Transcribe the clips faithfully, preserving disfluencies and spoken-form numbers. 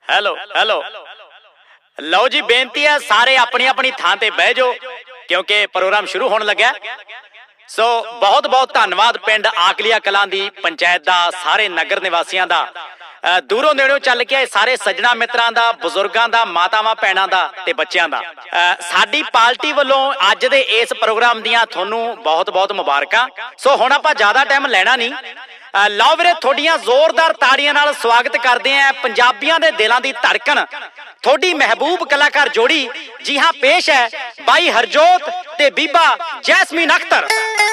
Hello hello ਲਓ ਜੀ, ਬੇਨਤੀ ਹੈ ਸਾਰੇ ਆਪਣੀ ਆਪਣੀ ਥਾਂ ਤੇ ਬਹਿ ਜਾਓ ਕਿਉਂਕਿ ਪ੍ਰੋਗਰਾਮ ਸ਼ੁਰੂ ਹੋਣ ਲੱਗਾ। ਸੋ ਬਹੁਤ ਬਹੁਤ ਧੰਨਵਾਦ ਪਿੰਡ ਆਕਲੀਆ ਕਲਾਂ ਦੀ ਪੰਚਾਇਤ ਦਾ, ਸਾਰੇ ਨਗਰ ਨਿਵਾਸੀਆਂ ਦਾ, ਦੂਰੋਂ ਨੇੜੋਂ ਚੱਲ ਕੇ ਆਏ ਸਾਰੇ ਸੱਜਣਾ ਮਿੱਤਰਾਂ ਦਾ, ਬਜ਼ੁਰਗਾਂ ਦਾ, ਮਾਤਾਵਾਂ ਭੈਣਾਂ ਦਾ ਤੇ ਬੱਚਿਆਂ ਦਾ। ਸਾਡੀ ਪਾਰਟੀ ਵੱਲੋਂ ਅੱਜ ਦੇ ਇਸ ਪ੍ਰੋਗਰਾਮ ਦੀਆਂ ਤੁਹਾਨੂੰ ਬਹੁਤ ਬਹੁਤ ਮੁਬਾਰਕਾਂ। ਸੋ ਹੁਣ ਆਪਾਂ ਜ਼ਿਆਦਾ ਟਾਈਮ ਲੈਣਾ ਨਹੀਂ। ਲਓ ਵੀਰੇ, ਤੁਹਾਡੀਆਂ ਜ਼ੋਰਦਾਰ ਤਾੜੀਆਂ ਨਾਲ ਸਵਾਗਤ ਕਰਦੇ ਆਂ ਪੰਜਾਬੀਆਂ ਦੇ ਦਿਲਾਂ ਦੀ ਧੜਕਣ, ਤੁਹਾਡੀ ਮਹਿਬੂਬ ਕਲਾਕਾਰ ਜੋੜੀ। ਜੀ ਹਾਂ, ਪੇਸ਼ ਹੈ ਬਾਈ ਹਰਜੋਤ ਤੇ ਬੀਬਾ ਜੈਸਮੀਨ ਅਖਤਰ।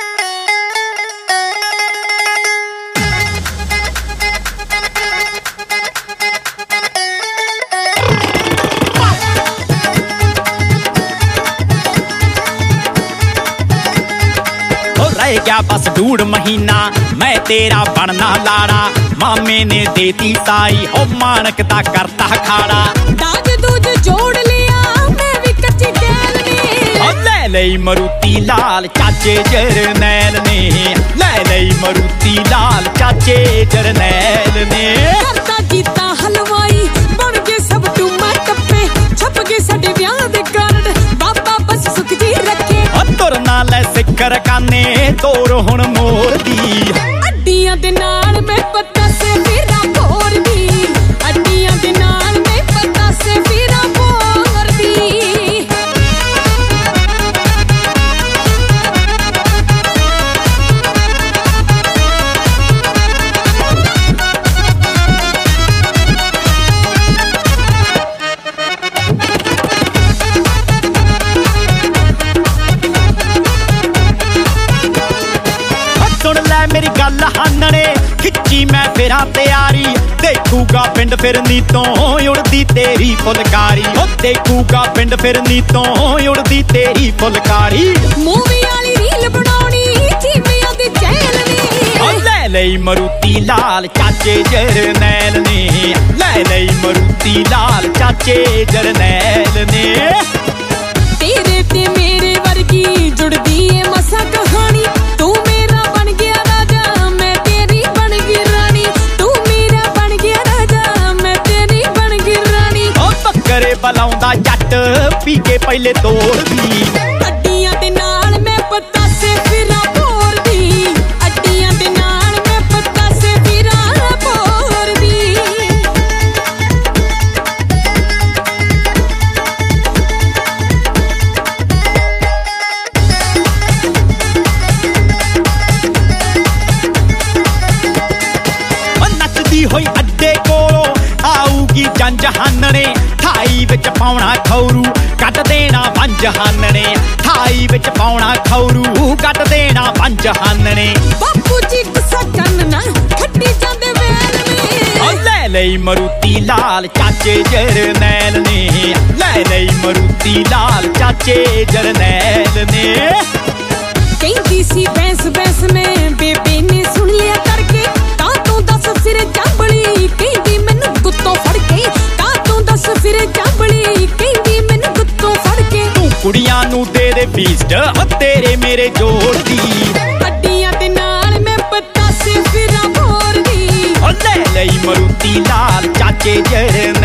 रह गया बस डूढ़ महीना मैं तेरा बनना लाड़ा, मामे ने देती साई हो मानक दा करता खाड़ा। दाज दूज जोड़ लिया मैं भी कच्ची कैल ने, ले लई मरूती लाल चाचे जरनैल ने, ले लई मरूती लाल चाचे जरनैल ने। करता कीता हलवाई बन के सब टूमा टप्पे, छप के साडे ब्याह दे कार्ड बाबा बस सुख जी रखे। तुर नाल सिक्कर काने तोर हुण मोर दी, अड्डियां दे नाल मैं पता से फिरा भोर दी, अड्डियां दे नाल मैं पता से फिरा भोर दी। मेरी गल हानने खिच्ची मैं फिरा तैयारी, देखूगा पिंड फिरनी तो उड़दी तेरी फुलकारी, ओ देखूगा पिंड फिरनी तो उड़दी तेरी फुलकारी। मूवी वाली रील बनाउणी चीमियां दी चैल ने, ले लई मरूती लाल चाचे जरनैल ने, ले लई मरूती लाल चाचे जरनैल ने। तेरे ते मेरे वर्गी जुड़दी है मसा कहानी, तू मेरा बन गया राजा मैं तेरी बन गई रानी, तू मेरा बन गया राजा मैं तेरी बन गई रानी। ओ बकरे बलाउंदा जट पी के पहले तोड़ दी, अड्डियां दे नाल मैं पता से फिरा भोर दी, अड्डियां दे नाल मैं पता से फिरा भोर दी। होई अड्डे कोलों आऊगी जंज हानने, थाई विच पाउणा खौरू कट देना पंज हानने, थाई विच पाउणा खौरू कट देना पंज हानने। बापू जी गुस्सा करना खट्टी जांदे वैल ने, ले लई मरूती लाल चाचे जरनैल ने, ले लई मरूती लाल चाचे जरनैल ने। कहती सी बैंस बैंस में बेबे ने सुन लिया करके, तां तू दस फिर जाबली कहती मैनू गुत्तों फड़ के, तां तू दस फिर जाबली कहती मैनू गुत्तों फड़ के। तू कुड़ियां नू दे दे फीस्ट तेरे मेरे जोड़ दी, अड्डियां दे नाल मैं पता से फिरा भोर दी, ले लई मरूती लाल चाचे जरनैल